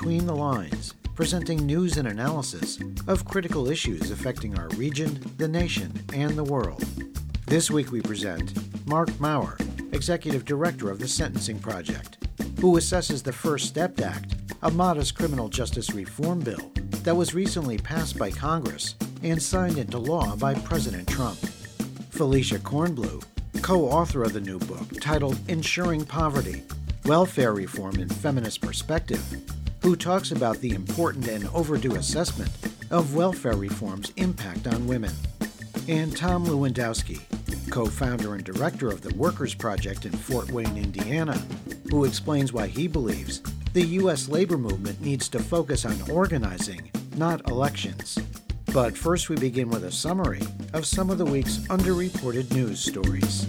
Between the Lines, presenting news and analysis of critical issues affecting our region, the nation, and the world. This week we present Mark Maurer, Executive Director of the Sentencing Project, who assesses the First Step Act, a modest criminal justice reform bill that was recently passed by Congress and signed into law by President Trump. Felicia Kornblue, co-author of the new book titled Ensuring Poverty, Welfare Reform in Feminist Perspective, who talks about the important and overdue assessment of welfare reform's impact on women. And Tom Lewandowski, co-founder and director of the Workers Project in Fort Wayne, Indiana, who explains why he believes the U.S. labor movement needs to focus on organizing, not elections. But first we begin with a summary of some of the week's underreported news stories.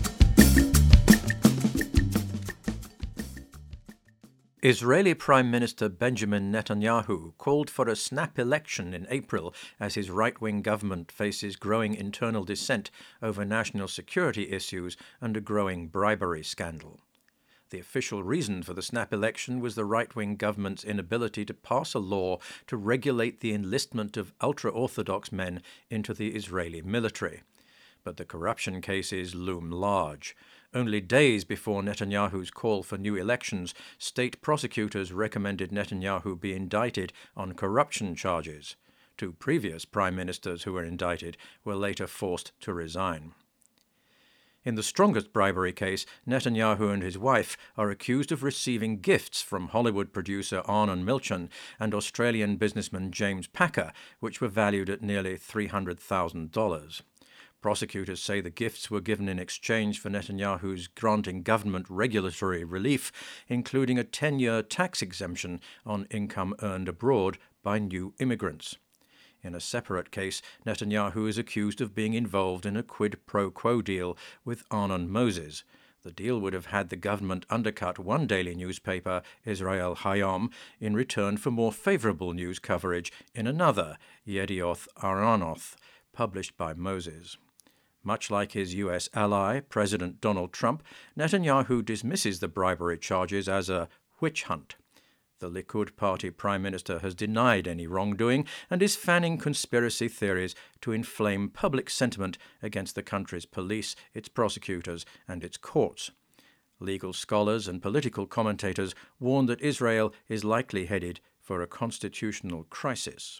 Israeli Prime Minister Benjamin Netanyahu called for a snap election in April as his right-wing government faces growing internal dissent over national security issues and a growing bribery scandal. The official reason for the snap election was the right-wing government's inability to pass a law to regulate the enlistment of ultra-Orthodox men into the Israeli military. But the corruption cases loom large. Only days before Netanyahu's call for new elections, state prosecutors recommended Netanyahu be indicted on corruption charges. Two previous prime ministers who were indicted were later forced to resign. In the strongest bribery case, Netanyahu and his wife are accused of receiving gifts from Hollywood producer Arnon Milchan and Australian businessman James Packer, which were valued at nearly $300,000. Prosecutors say the gifts were given in exchange for Netanyahu's granting government regulatory relief, including a 10-year tax exemption on income earned abroad by new immigrants. In a separate case, Netanyahu is accused of being involved in a quid pro quo deal with Arnon Moses. The deal would have had the government undercut one daily newspaper, Israel Hayom, in return for more favorable news coverage in another, Yedioth Ahronoth, published by Moses. Much like his U.S. ally, President Donald Trump, Netanyahu dismisses the bribery charges as a witch hunt. The Likud party prime minister has denied any wrongdoing and is fanning conspiracy theories to inflame public sentiment against the country's police, its prosecutors, and its courts. Legal scholars and political commentators warn that Israel is likely headed for a constitutional crisis.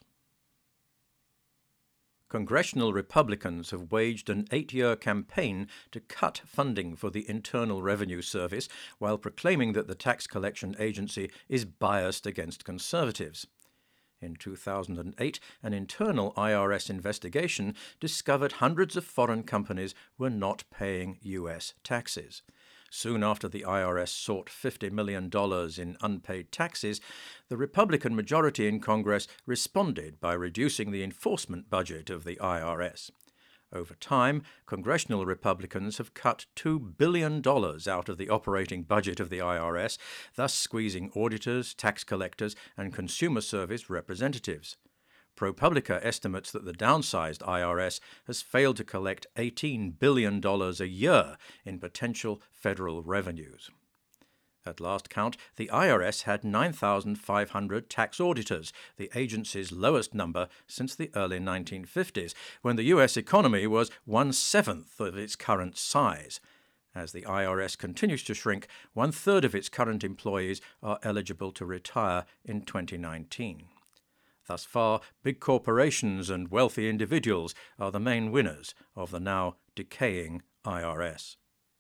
Congressional Republicans have waged an 8-year campaign to cut funding for the Internal Revenue Service while proclaiming that the tax collection agency is biased against conservatives. In 2008, an internal IRS investigation discovered hundreds of foreign companies were not paying U.S. taxes. Soon after the IRS sought $50 million in unpaid taxes, the Republican majority in Congress responded by reducing the enforcement budget of the IRS. Over time, congressional Republicans have cut $2 billion out of the operating budget of the IRS, thus squeezing auditors, tax collectors, and consumer service representatives. ProPublica estimates that the downsized IRS has failed to collect $18 billion a year in potential federal revenues. At last count, the IRS had 9,500 tax auditors, the agency's lowest number since the early 1950s, when the U.S. economy was 1/7 of its current size. As the IRS continues to shrink, 1/3 of its current employees are eligible to retire in 2019. Thus far, big corporations and wealthy individuals are the main winners of the now decaying IRS.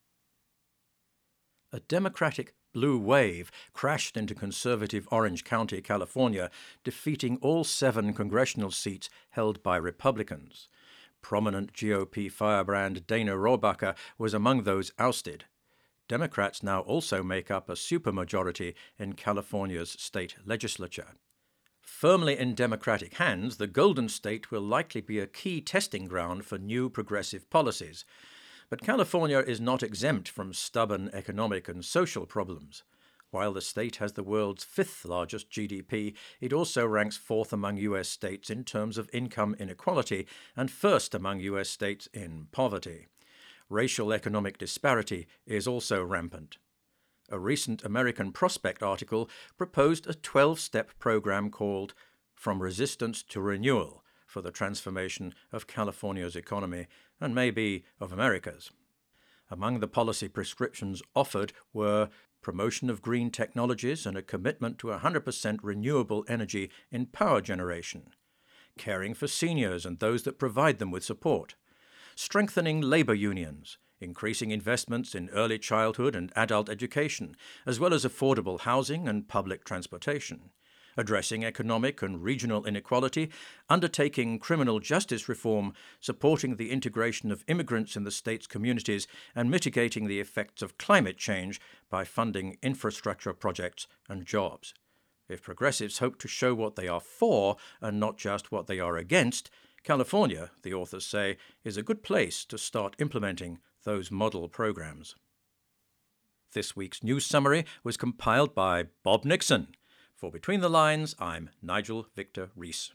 A Democratic blue wave crashed into conservative Orange County, California, defeating all 7 congressional seats held by Republicans. Prominent GOP firebrand Dana Rohrabacher was among those ousted. Democrats now also make up a supermajority in California's state legislature. Firmly in Democratic hands, the Golden State will likely be a key testing ground for new progressive policies. But California is not exempt from stubborn economic and social problems. While the state has the world's 5th largest GDP, it also ranks 4th among U.S. states in terms of income inequality and 1st among U.S. states in poverty. Racial economic disparity is also rampant. A recent American Prospect article proposed a 12-step program called From Resistance to Renewal for the transformation of California's economy and maybe of America's. Among the policy prescriptions offered were promotion of green technologies and a commitment to 100% renewable energy in power generation, caring for seniors and those that provide them with support, strengthening labor unions, increasing investments in early childhood and adult education, as well as affordable housing and public transportation, addressing economic and regional inequality, undertaking criminal justice reform, supporting the integration of immigrants in the state's communities, and mitigating the effects of climate change by funding infrastructure projects and jobs. If progressives hope to show what they are for and not just what they are against, California, the authors say, is a good place to start implementing those model programs. This week's news summary was compiled by Bob Nixon. For Between the Lines, I'm Nigel Victor Reese.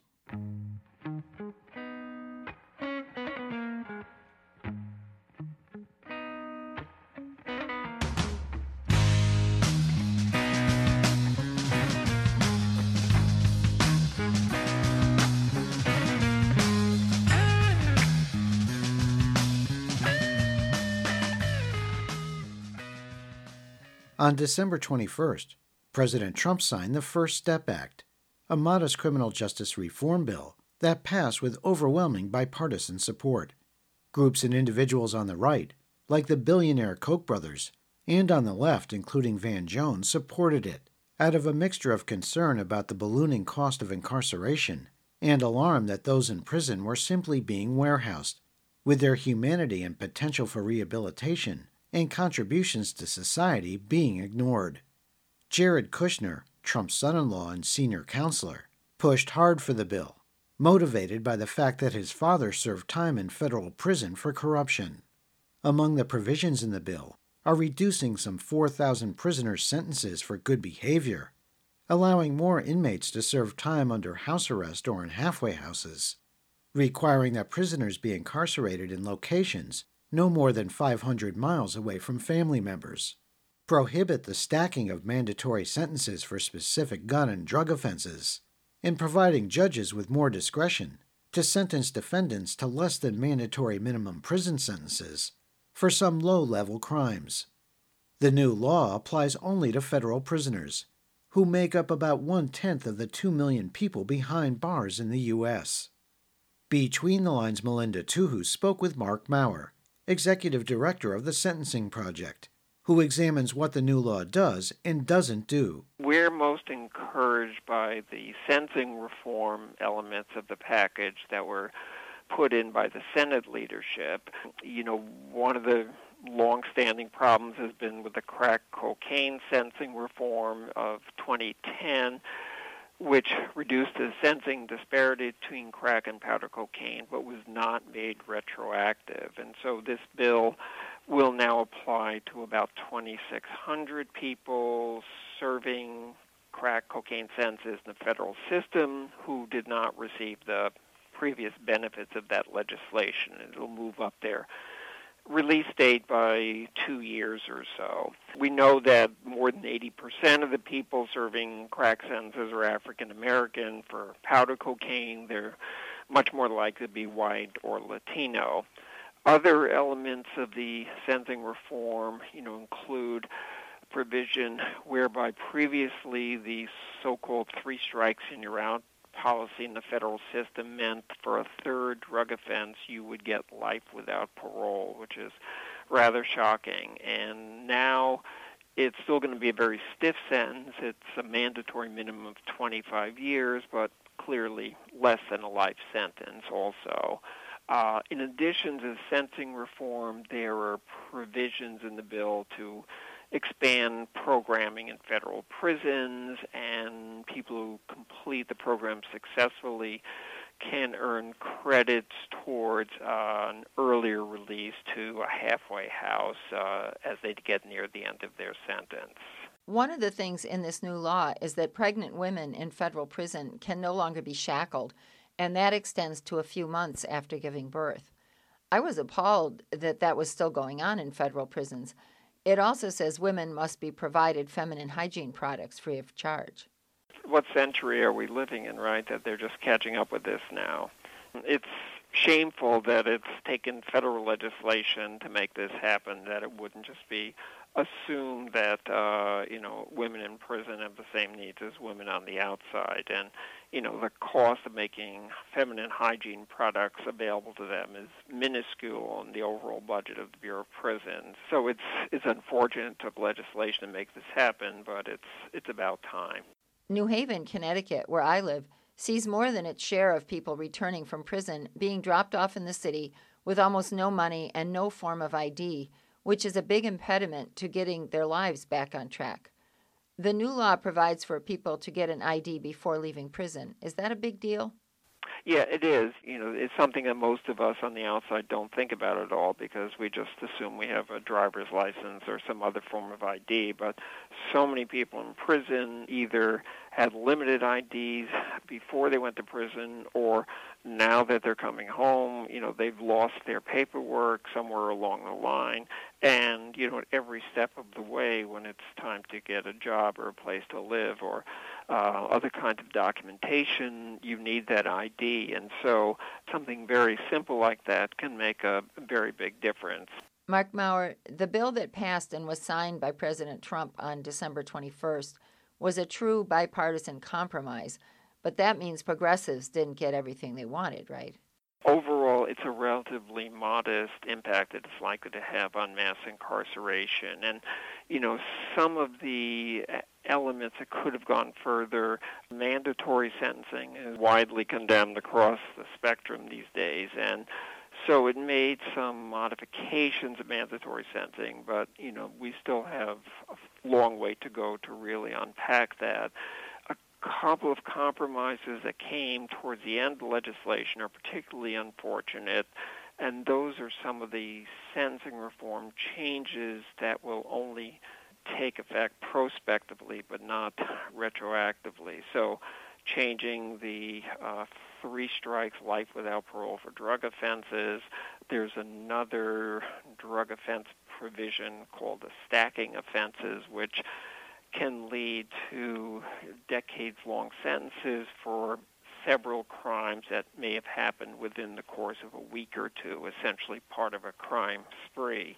On December 21st, President Trump signed the First Step Act, a modest criminal justice reform bill that passed with overwhelming bipartisan support. Groups and individuals on the right, like the billionaire Koch brothers, and on the left, including Van Jones, supported it, out of a mixture of concern about the ballooning cost of incarceration and alarm that those in prison were simply being warehoused, with their humanity and potential for rehabilitation and contributions to society being ignored. Jared Kushner, Trump's son-in-law and senior counselor, pushed hard for the bill, motivated by the fact that his father served time in federal prison for corruption. Among the provisions in the bill are reducing some 4,000 prisoners' sentences for good behavior, allowing more inmates to serve time under house arrest or in halfway houses, requiring that prisoners be incarcerated in locations no more than 500 miles away from family members, prohibit the stacking of mandatory sentences for specific gun and drug offenses, and providing judges with more discretion to sentence defendants to less than mandatory minimum prison sentences for some low-level crimes. The new law applies only to federal prisoners, who make up about 1/10 of the 2 million people behind bars in the U.S. Between the Lines' Melinda Tuhu spoke with Mark Maurer, executive director of the Sentencing Project, who examines what the new law does and doesn't do. We're most encouraged by the sentencing reform elements of the package that were put in by the Senate leadership. One of the long-standing problems has been with the crack cocaine sentencing reform of 2010, which reduced the sentencing disparity between crack and powder cocaine, but was not made retroactive. And so this bill will now apply to about 2,600 people serving crack cocaine sentences in the federal system who did not receive the previous benefits of that legislation. It'll move up their release date by 2 years or so. We know that more than 80% of the people serving crack sentences are African American. For powder cocaine, they're much more likely to be white or Latino. Other elements of the sentencing reform, include provision whereby previously the so-called 3 strikes and you're out policy in the federal system meant for a third drug offense you would get life without parole, which is rather shocking. And now it's still going to be a very stiff sentence. It's a mandatory minimum of 25 years, but clearly less than a life sentence also. In addition to the sentencing reform, there are provisions in the bill to expand programming in federal prisons, and people who complete the program successfully can earn credits towards an earlier release to a halfway house as they get near the end of their sentence. One of the things in this new law is that pregnant women in federal prison can no longer be shackled, and that extends to a few months after giving birth. I was appalled that that was still going on in federal prisons. It also says women must be provided feminine hygiene products free of charge. What century are we living in, right, that they're just catching up with this now? It's shameful that it's taken federal legislation to make this happen, that it wouldn't just be assumed that, women in prison have the same needs as women on the outside. And, the cost of making feminine hygiene products available to them is minuscule in the overall budget of the Bureau of Prisons. So it's unfortunate it took legislation to make this happen, but it's about time. New Haven, Connecticut, where I live, sees more than its share of people returning from prison being dropped off in the city with almost no money and no form of ID, which is a big impediment to getting their lives back on track. The new law provides for people to get an ID before leaving prison. Is that a big deal? Yeah, it is. It's something that most of us on the outside don't think about at all because we just assume we have a driver's license or some other form of ID. But so many people in prison either had limited IDs before they went to prison, or now that they're coming home, they've lost their paperwork somewhere along the line. And, at every step of the way when it's time to get a job or a place to live or other kinds of documentation, you need that ID. And so something very simple like that can make a very big difference. Mark Maurer, the bill that passed and was signed by President Trump on December 21st was a true bipartisan compromise, but that means progressives didn't get everything they wanted, right? Overall, it's a relatively modest impact that it's likely to have on mass incarceration. And, some of the elements that could have gone further, mandatory sentencing is widely condemned across the spectrum these days. And so it made some modifications of mandatory sentencing, but, we still have a long way to go to really unpack that. A couple of compromises that came towards the end of the legislation are particularly unfortunate, and those are some of the sentencing reform changes that will only take effect prospectively but not retroactively. So changing the 3 strikes life without parole for drug offenses. There's another drug offense provision called the stacking offenses, which can lead to decades-long sentences for several crimes that may have happened within the course of a week or two, essentially part of a crime spree.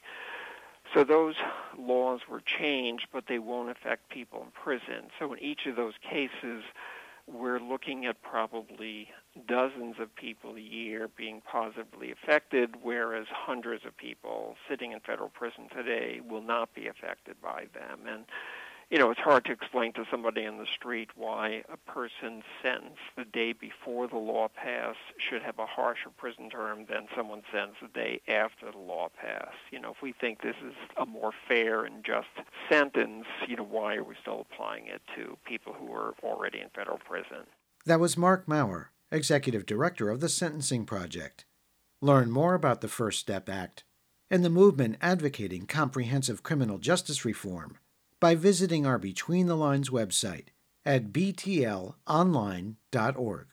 So those laws were changed, but they won't affect people in prison. So in each of those cases, we're looking at probably dozens of people a year being positively affected, whereas hundreds of people sitting in federal prison today will not be affected by them. And, it's hard to explain to somebody in the street why a person sentenced the day before the law passed should have a harsher prison term than someone sentenced the day after the law passed. If we think this is a more fair and just sentence, why are we still applying it to people who are already in federal prison? That was Mark Maurer, Executive Director of the Sentencing Project. Learn more about the First Step Act and the movement advocating comprehensive criminal justice reform by visiting our Between the Lines website at btlonline.org.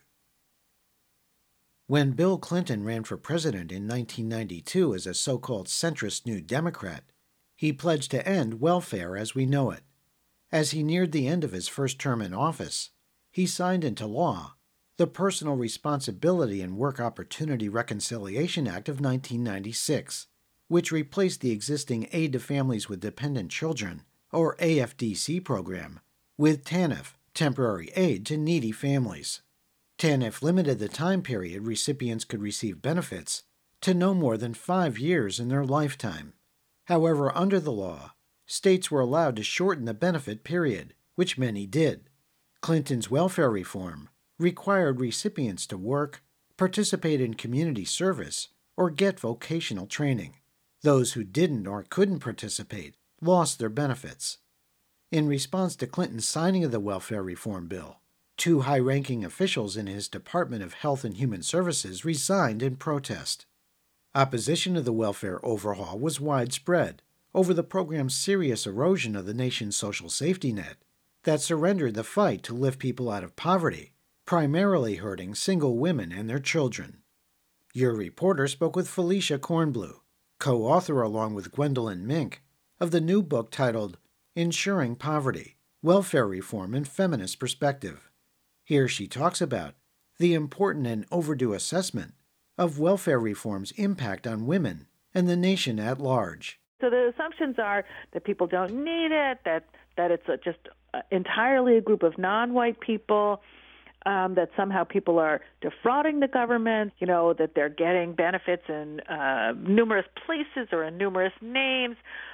When Bill Clinton ran for president in 1992 as a so-called centrist New Democrat, he pledged to end welfare as we know it. As he neared the end of his first term in office, he signed into law the Personal Responsibility and Work Opportunity Reconciliation Act of 1996, which replaced the existing Aid to Families with Dependent Children, or AFDC program, with TANF, Temporary Aid to Needy Families. TANF limited the time period recipients could receive benefits to no more than 5 years in their lifetime. However, under the law, states were allowed to shorten the benefit period, which many did. Clinton's welfare reform required recipients to work, participate in community service, or get vocational training. Those who didn't or couldn't participate lost their benefits. In response to Clinton's signing of the welfare reform bill, 2 high-ranking officials in his Department of Health and Human Services resigned in protest. Opposition to the welfare overhaul was widespread over the program's serious erosion of the nation's social safety net that surrendered the fight to lift people out of poverty, primarily hurting single women and their children. Your reporter spoke with Felicia Kornblue, co-author along with Gwendolyn Mink of the new book titled Ensuring Poverty, Welfare Reform in Feminist Perspective. Here she talks about the important and overdue assessment of welfare reform's impact on women and the nation at large. So the assumptions are that people don't need it, that it's just entirely a group of non-white people, that somehow people are defrauding the government, that they're getting benefits in numerous places or in numerous names.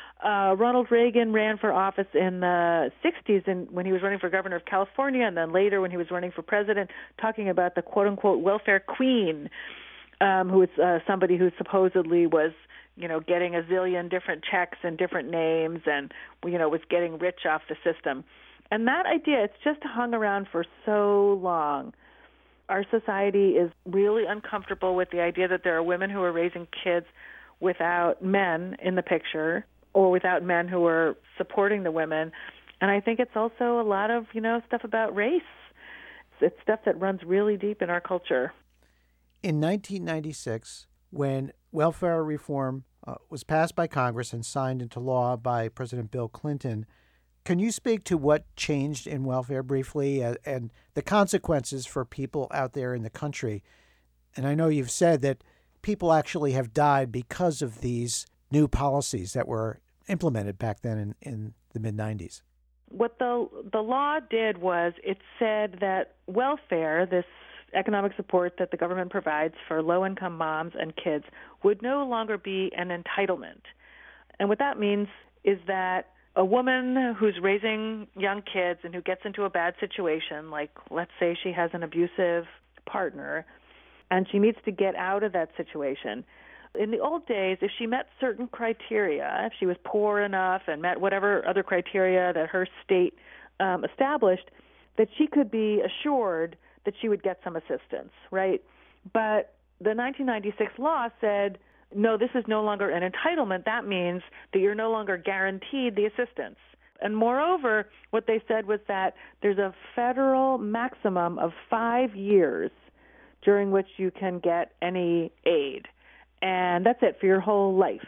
Ronald Reagan ran for office in the 60s and when he was running for governor of California, and then later when he was running for president, talking about the quote-unquote welfare queen, who was somebody who supposedly was, getting a zillion different checks and different names and, was getting rich off the system. And that idea, it's just hung around for so long. Our society is really uncomfortable with the idea that there are women who are raising kids without men in the picture or without men who are supporting the women. And I think it's also a lot of, stuff about race. It's stuff that runs really deep in our culture. In 1996, when welfare reform was passed by Congress and signed into law by President Bill Clinton, can you speak to what changed in welfare briefly and the consequences for people out there in the country? And I know you've said that people actually have died because of these new policies that were implemented back then in the mid-90s. What the law did was it said that welfare, this economic support that the government provides for low-income moms and kids, would no longer be an entitlement. And what that means is that a woman who's raising young kids and who gets into a bad situation, like let's say she has an abusive partner, and she needs to get out of that situation. In the old days, if she met certain criteria, if she was poor enough and met whatever other criteria that her state established, that she could be assured that she would get some assistance, right? But the 1996 law said, no, this is no longer an entitlement. That means that you're no longer guaranteed the assistance. And moreover, what they said was that there's a federal maximum of 5 years during which you can get any aid. And that's it for your whole life.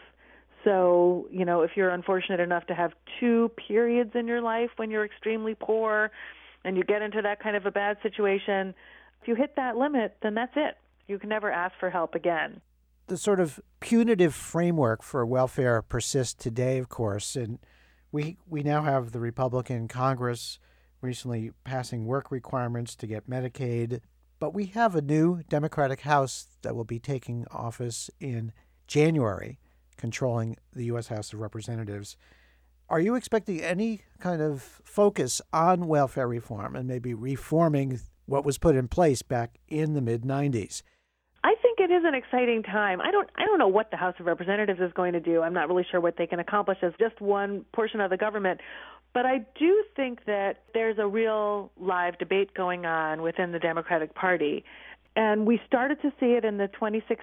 So, if you're unfortunate enough to have 2 periods in your life when you're extremely poor and you get into that kind of a bad situation, if you hit that limit, then that's it. You can never ask for help again. The sort of punitive framework for welfare persists today, of course, and we now have the Republican Congress recently passing work requirements to get Medicaid, but we have a new Democratic House that will be taking office in January, controlling the U.S. House of Representatives. Are you expecting any kind of focus on welfare reform and maybe reforming what was put in place back in the mid-90s? I think it is an exciting time. I don't know what the House of Representatives is going to do. I'm not really sure what they can accomplish as just one portion of the government. But I do think that there's a real live debate going on within the Democratic Party. And we started to see it in the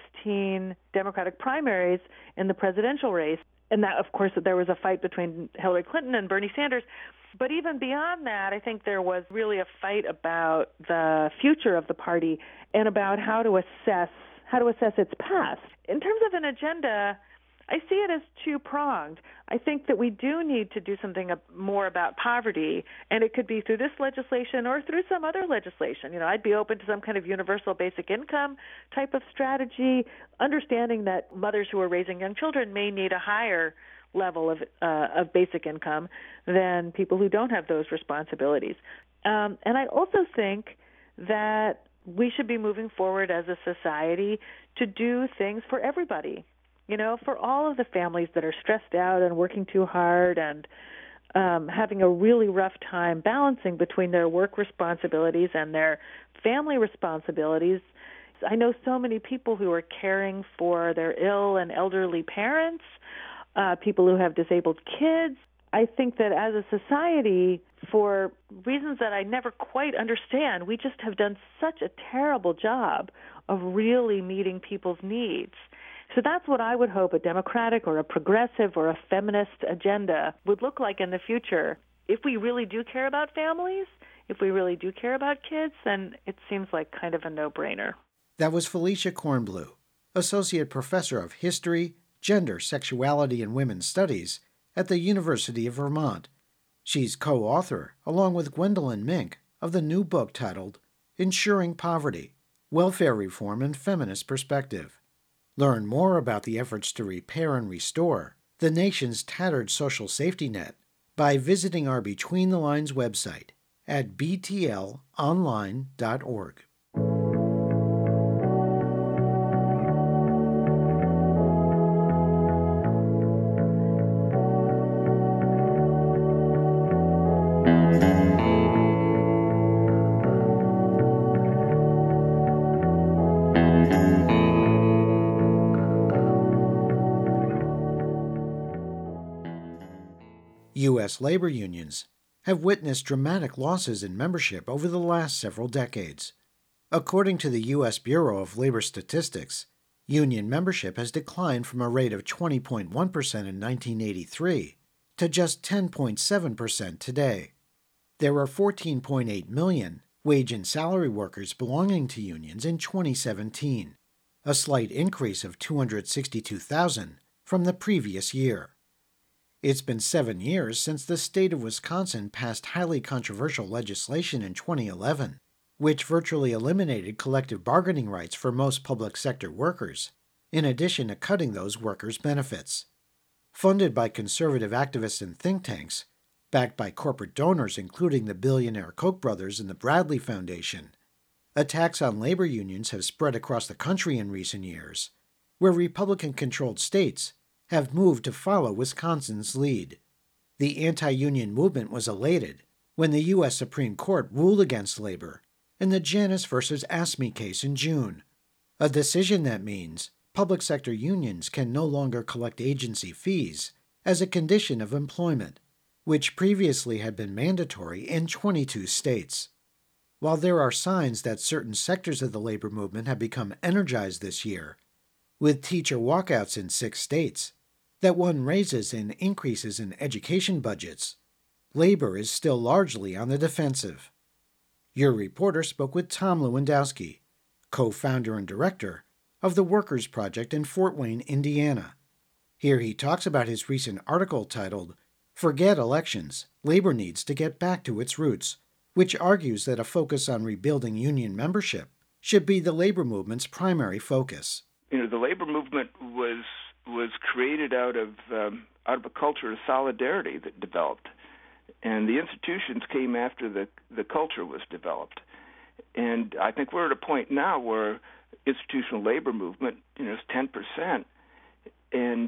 2016 Democratic primaries in the presidential race. And that, of course, there was a fight between Hillary Clinton and Bernie Sanders. But even beyond that, I think there was really a fight about the future of the party and about how to assess its past. In terms of an agenda, I see it as two-pronged. I think that we do need to do something more about poverty, and it could be through this legislation or through some other legislation. I'd be open to some kind of universal basic income type of strategy, understanding that mothers who are raising young children may need a higher level of basic income than people who don't have those responsibilities. And I also think that we should be moving forward as a society to do things for everybody, for all of the families that are stressed out and working too hard and having a really rough time balancing between their work responsibilities and their family responsibilities. I know so many people who are caring for their ill and elderly parents, people who have disabled kids. I think that as a society, for reasons that I never quite understand, we just have done such a terrible job of really meeting people's needs. So that's what I would hope a democratic or a progressive or a feminist agenda would look like in the future. If we really do care about families, if we really do care about kids, then it seems like kind of a no-brainer. That was Felicia Kornbluh, Associate Professor of History, Gender, Sexuality, and Women's Studies at the University of Vermont. She's co-author, along with Gwendolyn Mink, of the new book titled Ensuring Poverty, Welfare Reform and Feminist Perspective. Learn more about the efforts to repair and restore the nation's tattered social safety net by visiting our Between the Lines website at btlonline.org. U.S. labor unions have witnessed dramatic losses in membership over the last several decades. According to the U.S. Bureau of Labor Statistics, union membership has declined from a rate of 20.1% in 1983 to just 10.7% today. There are 14.8 million wage and salary workers belonging to unions in 2017, a slight increase of 262,000 from the previous year. It's been 7 years since the state of Wisconsin passed highly controversial legislation in 2011, which virtually eliminated collective bargaining rights for most public sector workers, in addition to cutting those workers' benefits. Funded by conservative activists and think tanks, backed by corporate donors including the billionaire Koch brothers and the Bradley Foundation, attacks on labor unions have spread across the country in recent years, where Republican-controlled states have moved to follow Wisconsin's lead. The anti-union movement was elated when the U.S. Supreme Court ruled against labor in the Janus versus AFSCME case in June, a decision that means public sector unions can no longer collect agency fees as a condition of employment, which previously had been mandatory in 22 states. While there are signs that certain sectors of the labor movement have become energized this year, with teacher walkouts in 6 states, that won raises and increases in education budgets, labor is still largely on the defensive. Your reporter spoke with Tom Lewandowski, co-founder and director of the Workers Project in Fort Wayne, Indiana. Here he talks about his recent article titled, Forget Elections, Labor Needs to Get Back to Its Roots, which argues that a focus on rebuilding union membership should be the labor movement's primary focus. The labor movement was created out of a culture of solidarity that developed, and the institutions came after the culture was developed. And I think we're at a point now where institutional labor movement, is 10%, and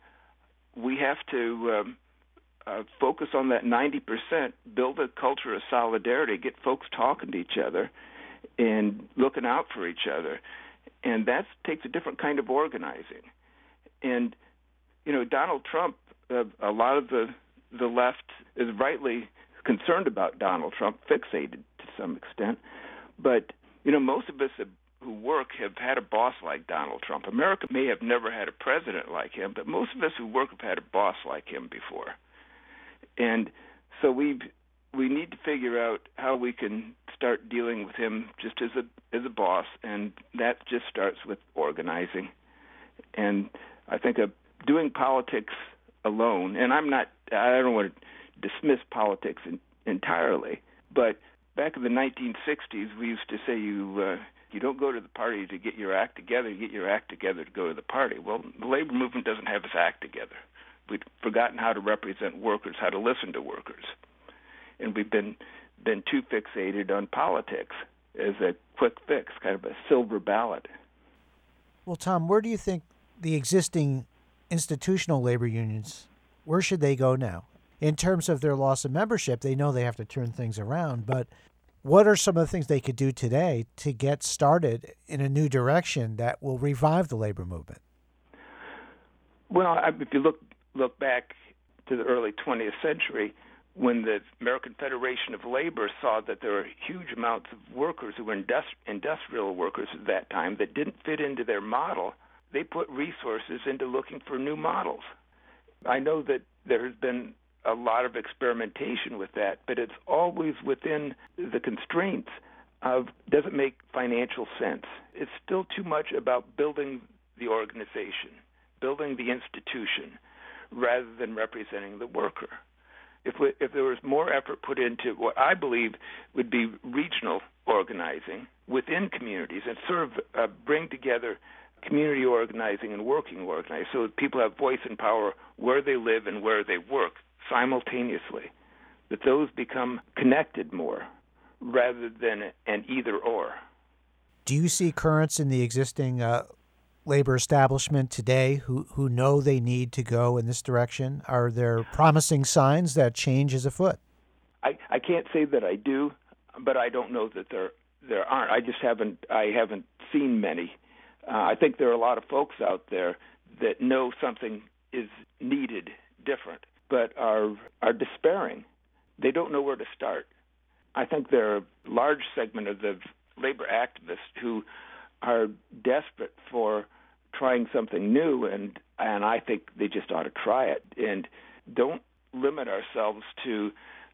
we have to focus on that 90%, build a culture of solidarity, get folks talking to each other, and looking out for each other. And that takes a different kind of organizing. And, Donald Trump, a lot of the left is rightly concerned about Donald Trump, fixated to some extent. But, most of us who work have had a boss like Donald Trump. America may have never had a president like him, but most of us who work have had a boss like him before. And so we need to figure out how we can start dealing with him just as a boss, and that just starts with organizing. And I think doing politics alone, and I don't want to dismiss politics entirely, but back in the 1960s, we used to say you don't go to the party to get your act together, you get your act together to go to the party. Well, the labor movement doesn't have its act together. We've forgotten how to represent workers, how to listen to workers. And we've been too fixated on politics as a quick fix, kind of a silver ballot. Well, Tom, where do you think the existing institutional labor unions, where should they go now? In terms of their loss of membership, they know they have to turn things around, but what are some of the things they could do today to get started in a new direction that will revive the labor movement? Well, if you look back to the early 20th century, when the American Federation of Labor saw that there were huge amounts of workers who were industrial workers at that time that didn't fit into their model, they put resources into looking for new models. I know that there has been a lot of experimentation with that, but it's always within the constraints of, does it make financial sense? It's still too much about building the organization, building the institution, rather than representing the worker. If there was more effort put into what I believe would be regional organizing within communities and sort of bring together community organizing and working organizing so that people have voice and power where they live and where they work simultaneously, that those become connected more rather than an either-or. Do you see currents in the existing labor establishment today who know they need to go in this direction? Are there promising signs that change is afoot? I can't say that I do, but I don't know that there aren't. I haven't seen many. I think there are a lot of folks out there that know something is needed different, but are despairing. They don't know where to start. I think there are a large segment of the labor activists who are desperate for trying something new, and I think they just ought to try it. And don't limit ourselves to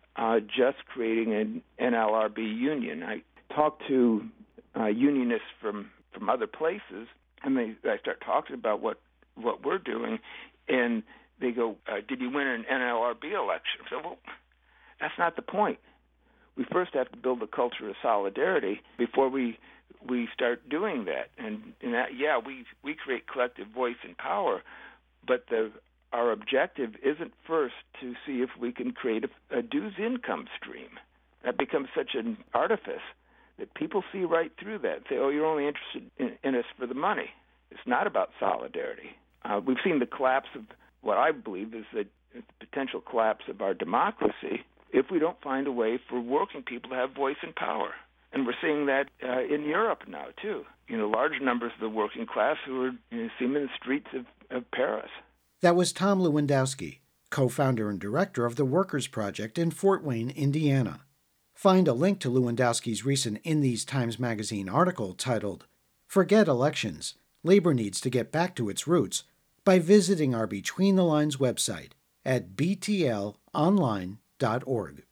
just creating an NLRB union. I talk to unionists from other places, and I start talking about what we're doing, and they go, did you win an NLRB election? So, well, that's not the point. We first have to build a culture of solidarity before we start doing that. And that, yeah, we create collective voice and power, but our objective isn't first to see if we can create a dues income stream. That becomes such an artifice that people see right through that and say, oh, you're only interested in us for the money. It's not about solidarity. We've seen the collapse of what I believe is the potential collapse of our democracy if we don't find a way for working people to have voice and power. And we're seeing that in Europe now, too. Large numbers of the working class who are seen in the streets of Paris. That was Tom Lewandowski, co-founder and director of the Workers' Project in Fort Wayne, Indiana. Find a link to Lewandowski's recent In These Times magazine article titled, Forget Elections, Labor Needs to Get Back to Its Roots, by visiting our Between the Lines website at btlonline.org.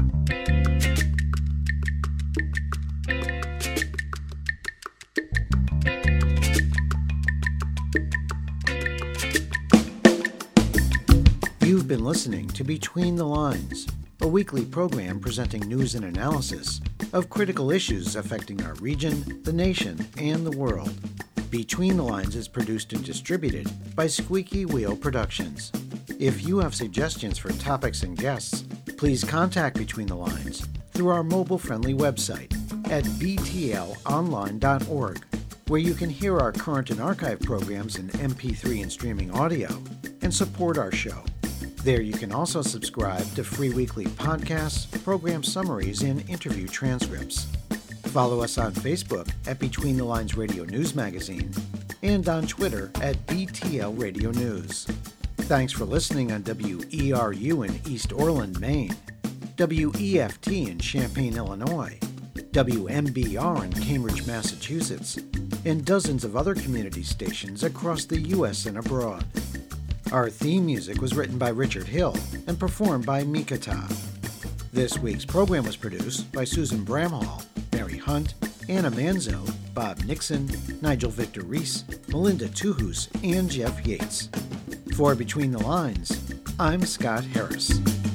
You've been listening to Between the Lines, a weekly program presenting news and analysis of critical issues affecting our region, the nation, and the world. Between the Lines is produced and distributed by Squeaky Wheel Productions. If you have suggestions for topics and guests, please contact Between the Lines through our mobile-friendly website at btlonline.org, where you can hear our current and archive programs in MP3 and streaming audio and support our show. There you can also subscribe to free weekly podcasts, program summaries, and interview transcripts. Follow us on Facebook at Between the Lines Radio News Magazine and on Twitter at BTL Radio News. Thanks for listening on WERU in East Orland, Maine, WEFT in Champaign, Illinois, WMBR in Cambridge, Massachusetts, and dozens of other community stations across the U.S. and abroad. Our theme music was written by Richard Hill and performed by Mikata. This week's program was produced by Susan Bramhall, Mary Hunt, Anna Manzo, Bob Nixon, Nigel Victor Reese, Melinda Tuhus, and Jeff Yates. For Between the Lines, I'm Scott Harris.